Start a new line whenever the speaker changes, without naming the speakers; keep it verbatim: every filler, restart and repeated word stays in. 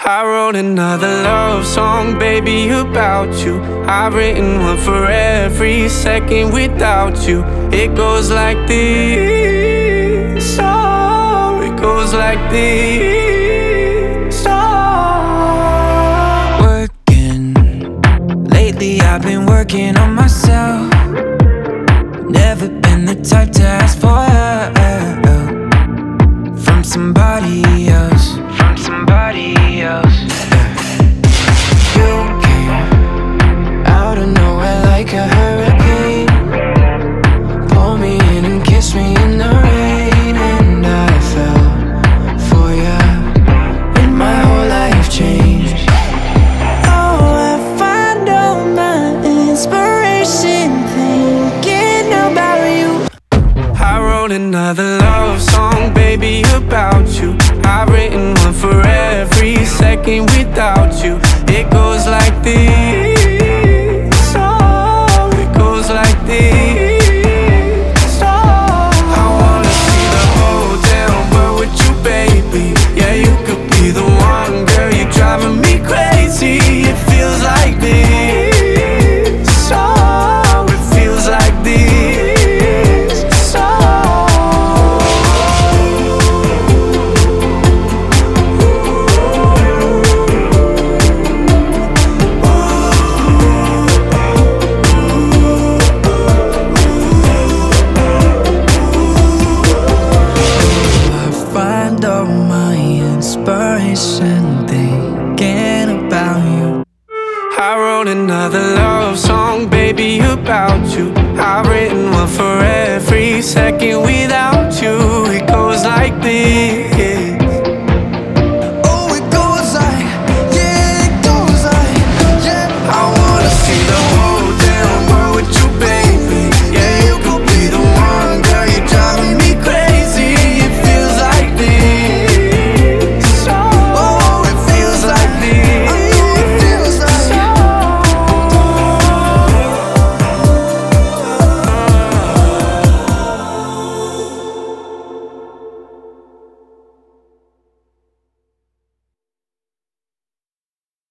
I wrote another love song, baby, about you. I've written one for every second without you. It goes like this, oh, it goes like this, oh.
Working, lately I've been working on myself. Never been the type to ask for help from somebody else, from somebody else. You came out of nowhere like a hurricane, pull me in and kiss me in the rain, and I fell for ya, and my whole life changed.
Oh, I find all my inspiration thinking about you.
I wrote another love song, baby, about you. I've written one for every second without you. It goes like this, oh, it goes like this, oh. I wanna see the whole damn world with you, baby. Yeah, you could be the one, girl, you're driving me crazy. It feels like this, oh, it feels like this, oh.
Find all my inspiration thinking about you.
I wrote another love song, baby, about you. I've written one for every second without you. It goes like this.